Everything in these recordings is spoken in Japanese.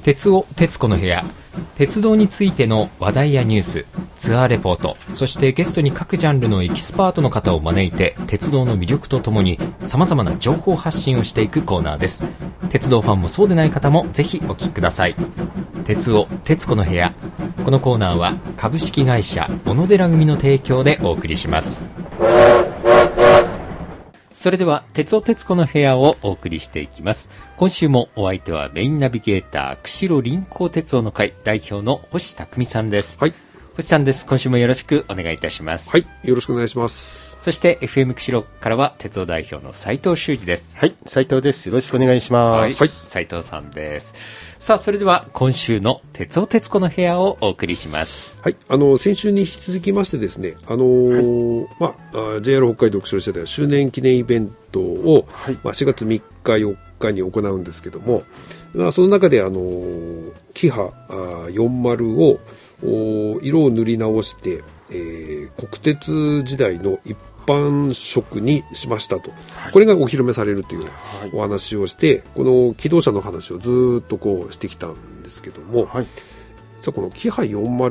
鉄尾鉄子の部屋、鉄道についての話題やニュース、ツアーレポート、そしてゲストに各ジャンルのエキスパートの方を招いて鉄道の魅力とともに様々な情報発信をしていくコーナーです。鉄道ファンもそうでない方もぜひお聞きください。鉄尾鉄子の部屋、このコーナーは株式会社小野寺組の提供でお送りします。それでは鉄尾鉄子の部屋をお送りしていきます。今週もお相手はメインナビゲーター釧路臨港鉄道の会代表の星匠さんです。 はい、 星さんです。今週もよろしくお願いいたします。 はい、よろしくお願いします。 そして FM 釧路からは鉄道代表の斉藤修二です。 はい、斉藤です。よろしくお願いします。 はい、斉藤さんです。さあ、それでは今週の鉄尾鉄子の部屋をお送りします。 はい、先週に引き続きましてですね、JR 北海道釧路支社では周年記念イベントを、4月3日4日に行うんですけども、その中でキハ40を色を塗り直して、国鉄時代の一般色にしましたと、これがお披露目されるというお話をして、この気動車の話をずっとこうしてきたんですけども、このキハ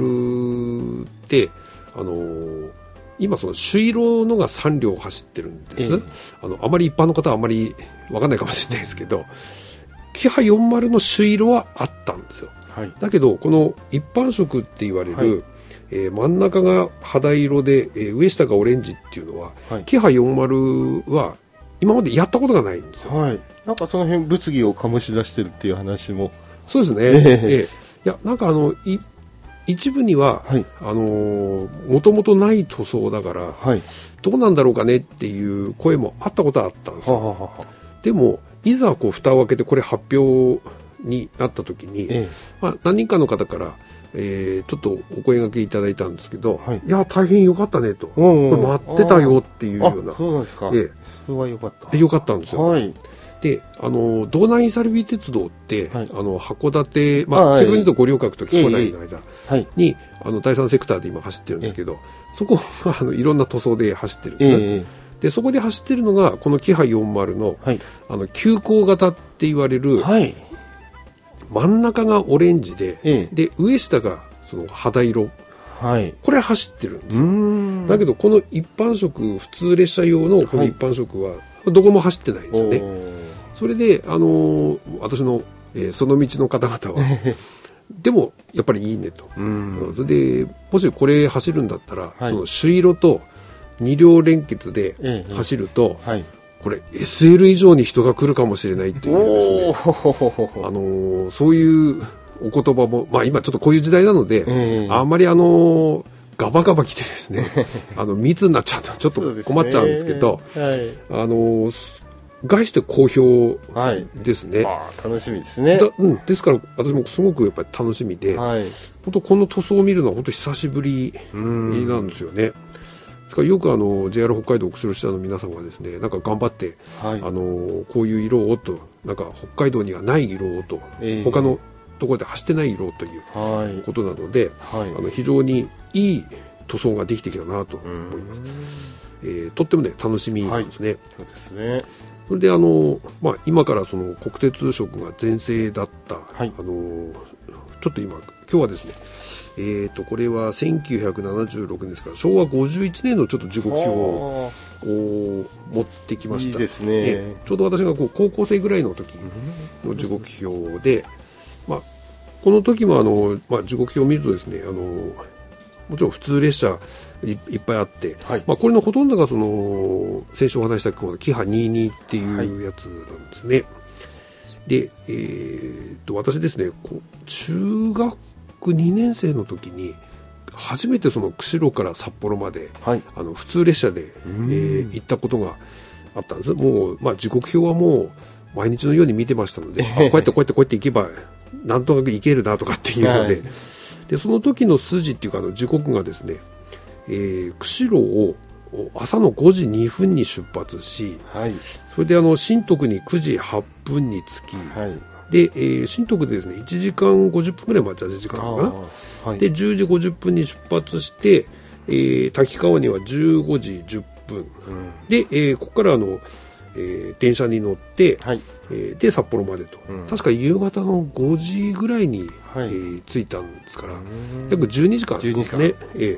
40って今その朱色のが3両走ってるんです、あまり一般の方はあまり分かんないかもしれないですけど、キハ40の朱色はあったんですよ、だけどこの一般色って言われる、真ん中が肌色で、上下がオレンジっていうのは、キハ40は今までやったことがないんですよ。 なんかその辺物議を醸し出してるっていう話も。 そうですね、いやなんか一部にはもともとない塗装だから、どうなんだろうかねっていう声もあったことはあったんですよ。でもいざこう蓋を開けてこれ発表になった時に、何人かの方からちょっとお声掛けいただいたんですけど、いや大変良かったねと、これ待ってたよっていうような。 そうなんですか。それは良かった。 良かったんですよ。で道南イサルビ鉄道って、函館、正確に言うと五稜郭と木古内の間に、第三セクターで今走ってるんですけど、そこはいろんな塗装で走ってるんです、でそこで走ってるのがこのキハ40の、急行型って言われる、真ん中がオレンジで、で上下がその肌色、これ走ってるんですよ。だけどこの一般色、普通列車用のこの一般色はどこも走ってないんですよね。それで私の、その道の方々はでもやっぱりいいねと、それでもしこれ走るんだったら、その朱色と2両連結で走ると、これ SL 以上に人が来るかもしれないっていうですね、そういうお言葉も、今ちょっとこういう時代なので、あんまりガバガバ来てですね密になっちゃうとちょっと困っちゃうんですけど、概して好評ですね。 楽しみですね。 ですから私もすごくやっぱり楽しみで、本当この塗装を見るのは本当久しぶりなんですよね。ですからよくJR 北海道釧路支社の皆さんがですね、なんか頑張って、こういう色をと、なんか北海道にはない色をと、他のところで走ってない色ということなので、非常にいい塗装ができてきたなと思います。とってもね楽しみですね。 そうですね。 それで今からその国鉄色が全盛だった、ちょっと今日はですね、これは1976年ですから昭和51年のちょっと時刻表を持ってきました。 いいですね。 ちょうど私が高校生ぐらいの時の時刻表で、この時も時刻表を見るとですね、もちろん普通列車いっぱいあって、これのほとんどがその先週お話したキハ22っていうやつなんですね。で、私ですね、中学2年生の時に初めてその釧路から札幌まで、普通列車で、行ったことがあったんです。もう、時刻表はもう毎日のように見てましたのでこうやって行けばなんとなく行けるなとかっていうので、でその時の筋っていうか時刻がですね、釧路を朝の5時2分に出発し、それで新徳に9時8分に着き、で、新徳でですね1時間50分ぐらい待ち合わせ時間かな、で10時50分に出発して、滝川には15時10分、で、ここから電車に乗って、 はい、 で札幌までと、確か夕方の5時ぐらいに、着いたんですから約12時間ですね。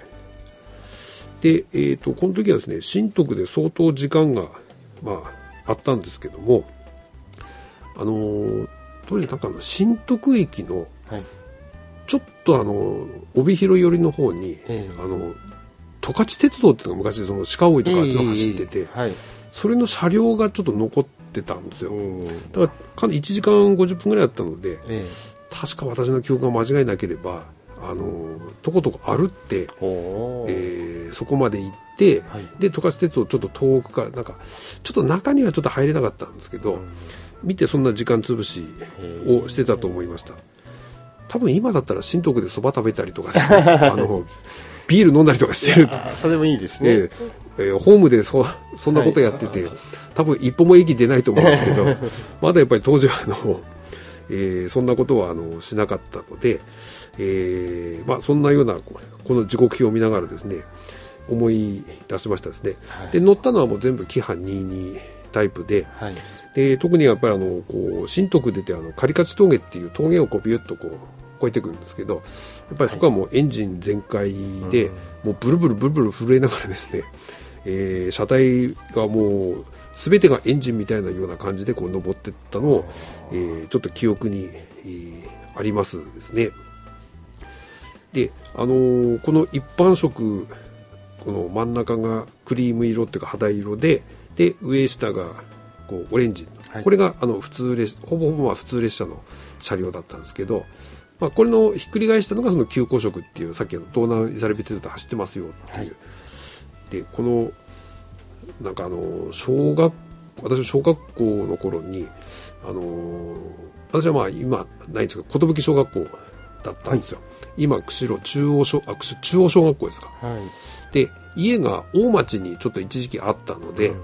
で、この時はですね新徳で相当時間が、あったんですけども、当時なんか新徳駅の、ちょっと帯広寄りの方に、十勝鉄道っていうのが昔その鹿追いとかあっちの走ってて、それの車両がちょっと残ってたんですよ。だから1時間50分ぐらいだったので、確か私の記憶が間違いなければとことこ歩って、そこまで行って、で十勝鉄道ちょっと遠くからなんかちょっと中にはちょっと入れなかったんですけど、見てそんな時間潰しをしてたと思いました。多分今だったら新徳でそば食べたりとかですねビール飲んだりとかしてる。 それもいいですね。 ホームでそんなことやってて、多分一歩も駅出ないと思うんですけどまだやっぱり当時はそんなことはしなかったので、そんなようなこの時刻表を見ながらですね思い出しましたですね。で乗ったのはもう全部キハ22タイプで、で特にやっぱりこう新徳出て狩勝峠っていう峠をこうビュッとこう越えてくるんですけど、やっぱりそこはもうエンジン全開で、もうブルブルブルブル震えながらですね、車体がもう全てがエンジンみたいなような感じでこう登っていったのを、ちょっと記憶に、ありますですね。で、この一般色この真ん中がクリーム色っていうか肌色で、上下がこうオレンジ、これが普通ほぼほぼ普通列車の車両だったんですけど、これのひっくり返したのがその急行色っていうさっきの東南イザルビ鉄道で走ってますよっていう、でこのなんか私の小学校の頃に私は今ないんですけど寿小学校だったんですよ。今釧路中央小学校ですか。で家が大町にちょっと一時期あったので、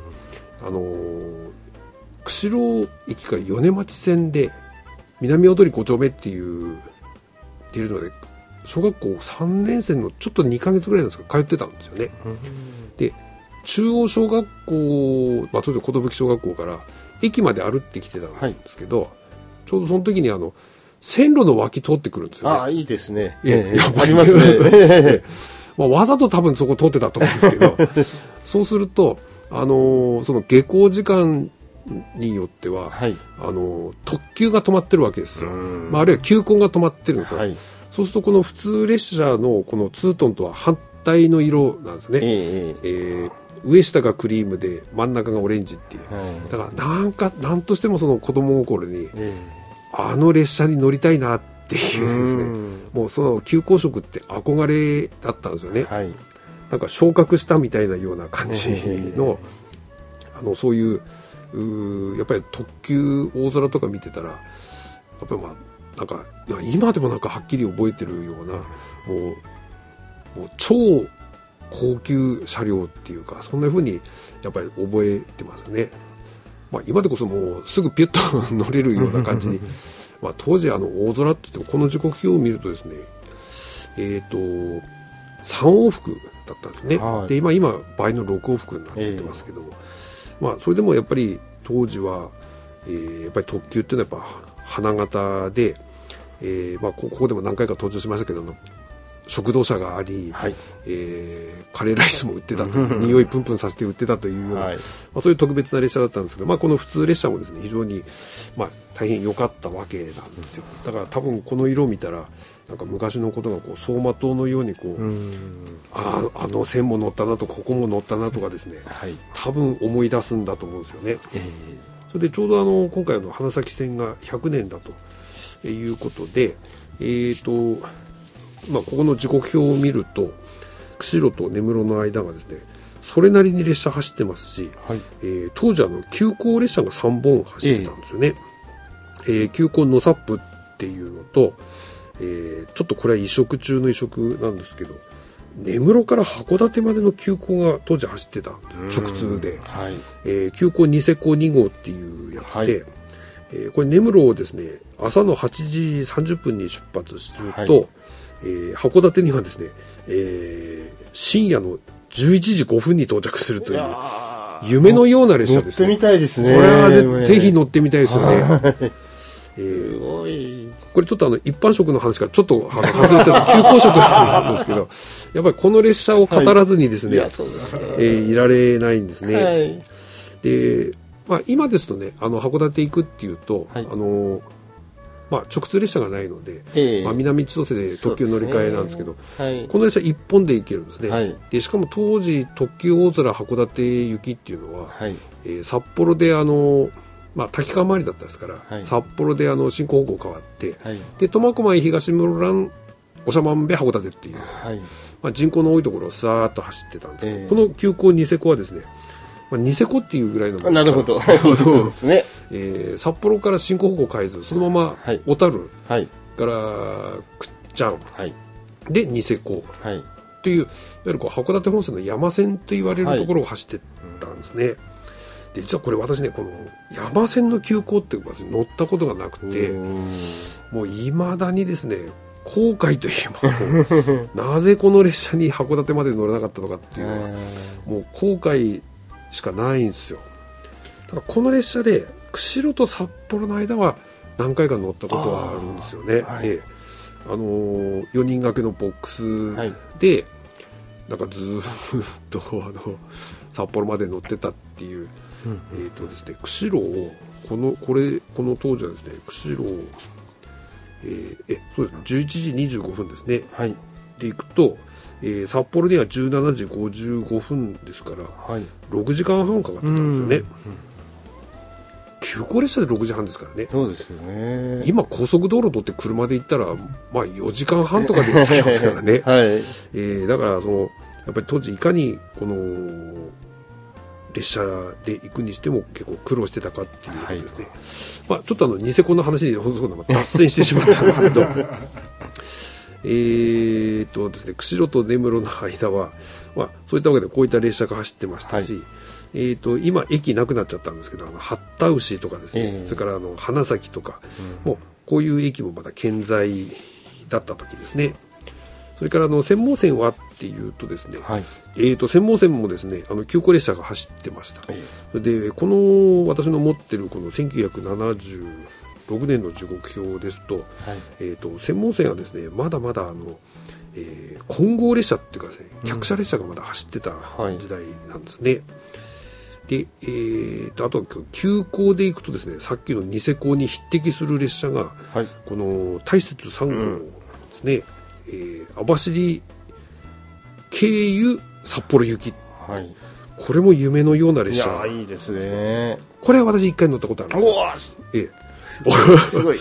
釧路駅から米町線で南大通5丁目っていうので小学校3年生のちょっと2ヶ月ぐらいなんですか通ってたんですよね。で中央小学校、当時寿小学校から駅まで歩ってきてたんですけど、ちょうどその時に線路の脇通ってくるんですよね。いいですね。 ありますね。わざと多分そこ通ってたと思うんですけどそうするとその下校時間によっては、特急が止まってるわけですよ。あるいは急行が止まってるんですよ。そうするとこの普通列車のこのツートンとは反対の色なんですね。上下がクリームで真ん中がオレンジっていう、だからなんとしてもその子供心に、列車に乗りたいなっていうですね、もうその急行色って憧れだったんですよね。なんか昇格したみたいなような感じのそういうやっぱり特急大空とか見てたらやっぱりなんか今でもなんかはっきり覚えてるようなもう超高級車両っていうかそんな風にやっぱり覚えてますね。今でこそもうすぐピュッと乗れるような感じに当時大空って言ってもこの時刻表を見るとですね3往復だったんですね。で今倍の6往復になってますけども、それでもやっぱり当時は、やっぱり特急っていうのはやっぱ花形で、ここでも何回か登場しましたけど食堂車があり、カレーライスも売ってたという匂いプンプンさせて売ってたというような、そういう特別な列車だったんですけど、この普通列車もですね非常に、大変良かったわけなんですよ。だから多分この色を見たらなんか昔のことがこう走馬灯のようにこう線も乗ったなとここも乗ったなとかですね、多分思い出すんだと思うんですよね。それでちょうど今回花咲線が100年だということでここの時刻表を見ると釧路と根室の間がですねそれなりに列車走ってますし、当時急行列車が3本走ってたんですよね。急行のサップっていうのと、ちょっとこれは移植中の移植なんですけど根室から函館までの急行が当時走ってた直通で、急行ニセコ2号っていうやつで、これ根室をですね朝の8時30分に出発すると、函館にはですね、深夜の11時5分に到着するという夢のような列車ですね。 乗ってみたいですね。 これはぜひ乗ってみたいですよね。 すごい。 これちょっと一般職の話からちょっと外れてる急行職なんですけど、やっぱりこの列車を語らずにですね、いられないんですね。はい、で、今ですとね、函館行くっていうと、はい、直通列車がないので、南千歳で特急乗り換えなんですけど、はい、この列車1本で行けるんですね。はい、でしかも当時特急大空函館行きっていうのは、はい、札幌で滝川回りだったですから、はい、札幌で進行方向変わって、はい、で苫小牧東室蘭長万部函館っていう、はい、人口の多いところをさーっと走ってたんですけど、この急行ニセコはですね、ニセコっていうぐらいのものなるほどそうですね、 札幌から進行方向変えずそのまま小樽から倶知安、はい、でニセコ、はい、といういわゆる函館本線の山線と言われるところを走ってたんですね。はい、で実はこれ私ねこの山線の急行って私乗ったことがなくてもういまだにですね後悔といえばなぜこの列車に函館まで乗れなかったのかっていうのはもう後悔しかないんですよ。ただこの列車で釧路と札幌の間は何回か乗ったことはあるんですよね。はい、4人掛けのボックスで、はい、なんかずっと札幌まで乗ってたっていう、ですね、釧路をこの当時はですね釧路を、そうですね11時25分ですね、はい、で行くと、札幌には17時55分ですから、はい、6時間半かかってたんですよね。急行列車で6時半ですからね。 そうですよね。 今高速道路取って車で行ったら、4時間半とかで着きますからね。はい、だからやっぱり当時いかにこの列車で行くにしても結構苦労してたかっていうことですね。はい、ちょっとニセコの話に脱線してしまったんですけどですね、釧路と根室の間は、そういったわけでこういった列車が走ってましたし、はい、今駅なくなっちゃったんですけど八田牛とかですね、それから花咲とか、もうこういう駅もまだ健在だった時ですね。それから専門線はっていうとですね、はい、専門線もですね急行列車が走ってました。それでこの私の持ってるこの1976年の時刻表ですと、はい、専門線はですねまだまだ混合列車っていうかですね客車列車がまだ走ってた時代なんですね。で、あとは急行で行くとですねさっきのニセコに匹敵する列車が、はい、この大雪3号ですね、網走経由札幌行き、はい、これも夢のような列車。 いやいいですね。 これは私1回乗ったことあるんですよ。すごい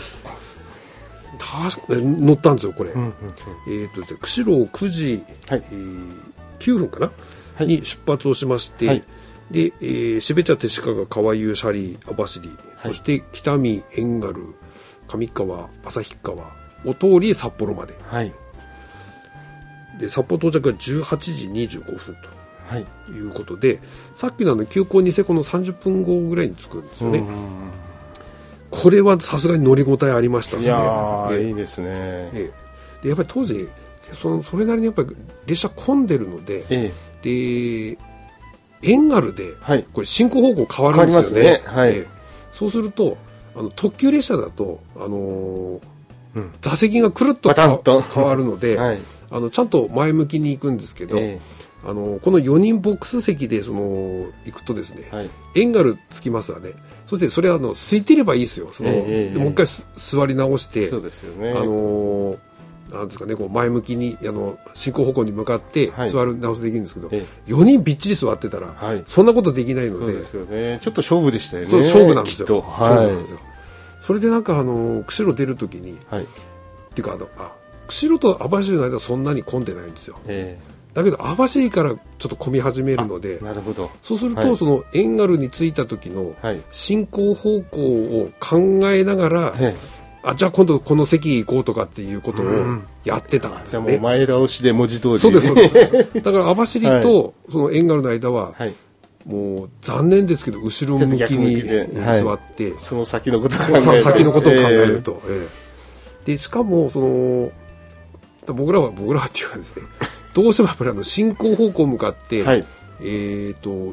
乗ったんですよこれ。釧路9時、はい、9分かな、はい、に出発をしまして、はい、で、標茶手鹿川湯シャリ網走、はい、そして北見遠軽上川旭川を通り札幌まで、はい、で札幌到着が18時25分ということで、さっきの急行ニセコの30分後ぐらいに着くんですよね。これはさすがに乗り応えありましたね。 いやいいですね。 でやっぱり当時それなりにやっぱり列車混んでるので、で遠軽でこれ進行方向変わるんですよね。はい、そうすると特急列車だと座席がくるっと変わるので、はい、ちゃんと前向きに行くんですけど、この4人ボックス席で行くとですね、はい、遠軽つきますわね。そしてそれは空いてればいいですよ。でもう一回座り直して、そうですよね。なんですかね、こう前向きに進行方向に向かって座る、直すできるんですけど、4人びっちり座ってたら、そんなことできないので、そうですよね。ちょっと勝負でしたよね。 そう勝負なんですよ。勝負なんですよ。それでなんか釧路出るときに、っていうか釧路と網走の間はそんなに混んでないんですよ。だけど網走からちょっと混み始めるので、なるほど。そうすると、その遠軽に着いた時の進行方向を考えながら、じゃあ今度この席行こうとかっていうことをやってたんですよね。 じゃあもう前倒しで文字通り。 そうですそうです。だから網走とその遠軽の間は、もう残念ですけど後ろ向きに座って、 その先のことを考えると、でしかも僕らっていうかですね。どうしてもやっぱり進行方向向かって、はい、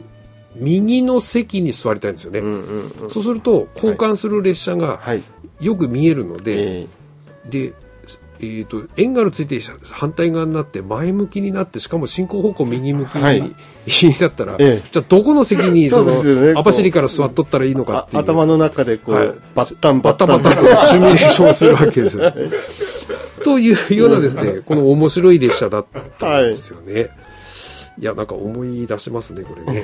右の席に座りたいんですよね、そうすると交換する列車がよく見えるので、で円がついて反対側になって前向きになって、しかも進行方向右向きに、だったら、じゃあどこの席にその網走から座っとったらいいのかっていう、 頭の中でこう、バッタンとシミュレーションするわけですよというようなですね、この面白い列車だったんですよね。いや、なんか思い出しますね、これね。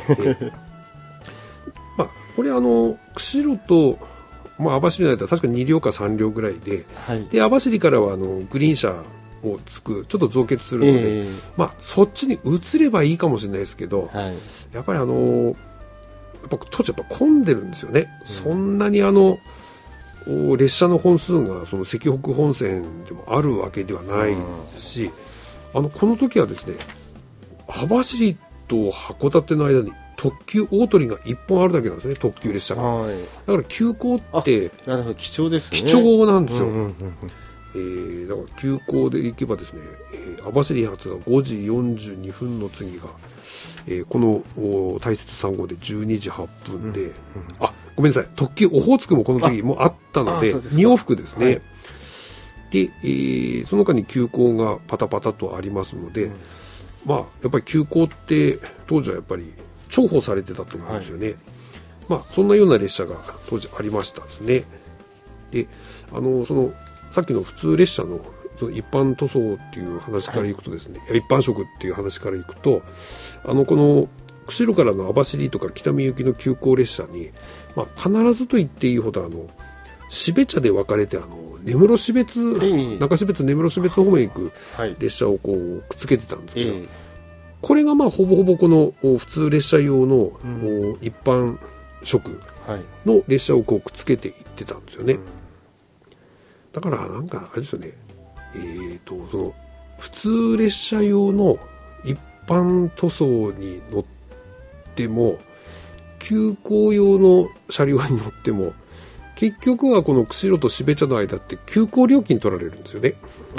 これ釧路と網走の間は確か2両か3両ぐらいで、で網走からはグリーン車をつくちょっと増結するので、そっちに移ればいいかもしれないですけど、やっぱりやっぱ当時やっぱ混んでるんですよね、そんなに列車の本数がその石北本線でもあるわけではないですし、この時はですね、網走と函館の間に特急大鳥が1本あるだけなんですね、特急列車が、だから急行ってなるほど、貴重ですね、 貴重なんですよ、だから急行で行けばですね、網走発が5時42分の次が、この大雪3号で12時8分で、ごめんなさい、特急オホーツクもこの時もあったので2往復ですね、で、その他に急行がパタパタとありますので、やっぱり急行って当時はやっぱり重宝されてたと思うんですよね、そんなような列車が当時ありましたですね。で、そのさっきの普通列車のその一般塗装っていう話からいくとですね、一般色っていう話からいくと、この釧路からの網走とか北見行きの急行列車に、必ずと言っていいほど標茶で分かれて根室標津、中標津根室標津方面へ行く列車をこうくっつけてたんですけど、これがほぼほぼこの普通列車用の一般色の列車をこうくっつけていってたんですよね。だからなんかあれですよね、その普通列車用の一般塗装に乗っても急行用の車両に乗っても結局はこの釧路と標茶の間って急行料金取られるんですよね。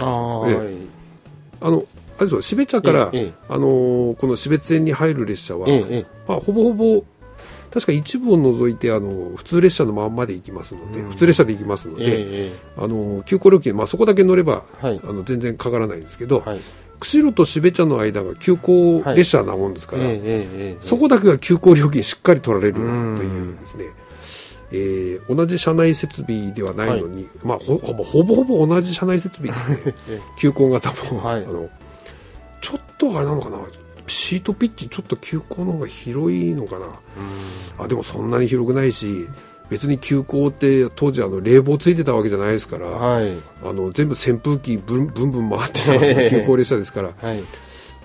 あれですよ、標茶から、この標津線に入る列車は、ほぼほぼ確か一部を除いて普通列車のまんまで行きますので、普通列車で行きますので、急行料金、そこだけ乗れば、全然かからないんですけど、釧路と標茶の間が急行列車なもんですから、そこだけは急行料金しっかり取られるというですね、同じ車内設備ではないのに、ほぼほぼ同じ車内設備ですね急行型も、ちょっとあれなのかな、シートピッチちょっと急行の方が広いのかな、でもそんなに広くないし、別に急行って当時冷房ついてたわけじゃないですから、全部扇風機ブンブン回ってた急行列車ですから、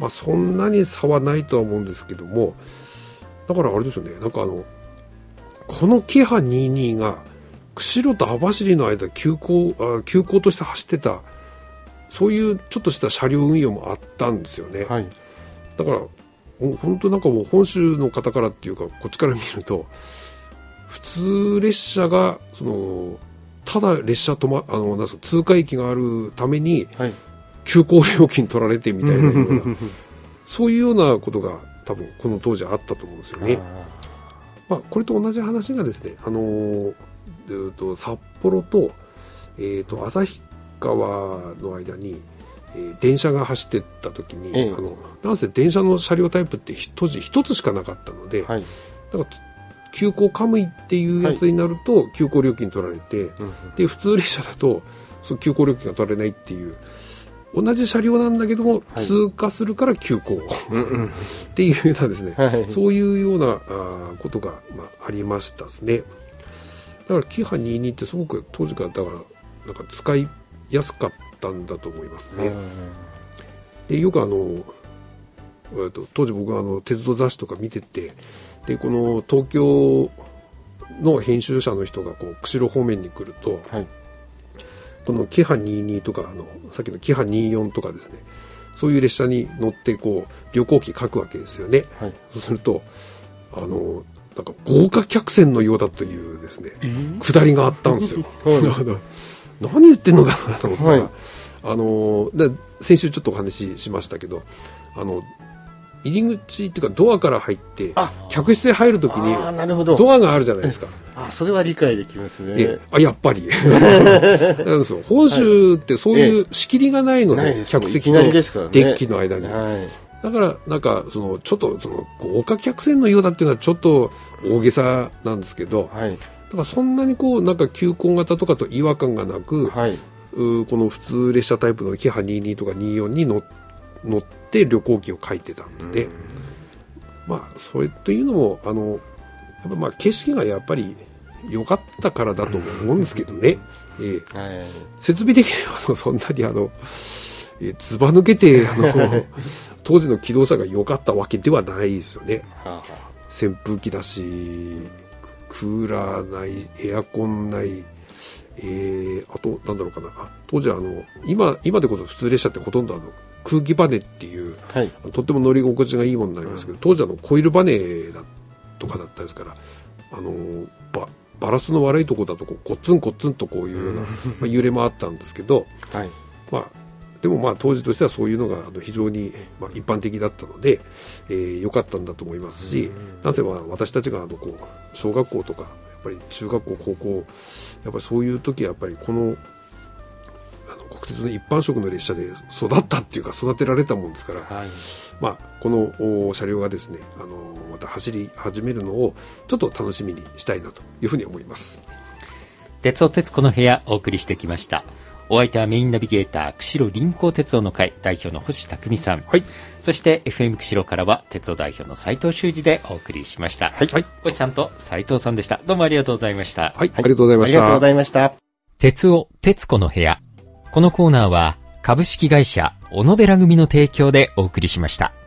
そんなに差はないとは思うんですけども、だからあれですよね、なんかこのキハ22が釧路と網走の間急行として走ってた、そういうちょっとした車両運用もあったんですよね、だから本当なんかもう本州の方からっていうかこっちから見ると、普通列車がただ列車なんですか、通過駅があるために急行料金取られてみたいなようなそういうようなことが多分この当時あったと思うんですよね。これと同じ話がですね、札幌と、旭川の間に、電車が走ってった時に、なんせ電車の車両タイプって当時一つしかなかったので、だから急行カムイっていうやつになると急行料金取られて、で普通列車だとその急行料金が取られないっていう、同じ車両なんだけども、通過するから急行っていうようなですね、そういうようなことが、ありましたですね。だからキハ22ってすごく当時からだからなんか使いやすかったんだと思いますね。でよく当時僕は鉄道雑誌とか見てて、でこの東京の編集者の人がこう釧路方面に来ると、このキハ22とかさっきのキハ24とかですね、そういう列車に乗ってこう旅行記書くわけですよね、そうするとなんか豪華客船のようだというですね、下りがあったんですよ何言ってんのかなと思ったら、先週ちょっとお話ししましたけど、 入り口っていうかドアから入って客室へ入るときにドアがあるじゃないですか。 それは理解できますね。 やっぱりなんですよ。本州ってそういう仕切りがないので、客席とデッキの間に、だからなんかちょっと豪華客船のようだっていうのはちょっと大げさなんですけど、だからそんなになんか急行型とかと違和感がなく、この普通列車タイプのキハ22とか24に乗って旅行記を書いてたんで、それというのもやっぱ景色がやっぱり良かったからだと思うんですけどね。設備的にはそんなにずば抜けて当時の機動車が良かったわけではないですよね。扇風機だし、クーラーない、エアコンない、あとなんだろうかな、当時は今でこそ普通列車ってほとんど空気バネっていう、とっても乗り心地がいいものになりますけど、当時コイルバネとかだったですから、バランスの悪いところだとコッツンコッツンとこういうような、揺れもあったんですけど、でも当時としてはそういうのが非常に一般的だったので、良かったんだと思いますし、なぜ私たちが小学校とかやっぱり中学校高校やっぱりそういう時はやっぱりこの国鉄の一般色の列車で育ったっていうか育てられたもんですから、この車両がですねまた走り始めるのをちょっと楽しみにしたいなというふうに思います。 鉄尾鉄子の部屋お送りしてきました。お相手はメインナビゲーター釧路臨港鉄道の会代表の星匠さん、そして FM 釧路からは鉄道代表の斉藤修司でお送りしました。星さんと斉藤さんでした。どうもありがとうございました。 ありがとうございました。 ありがとうございました。 鉄尾鉄子の部屋、このコーナーは株式会社小野寺組の提供でお送りしました。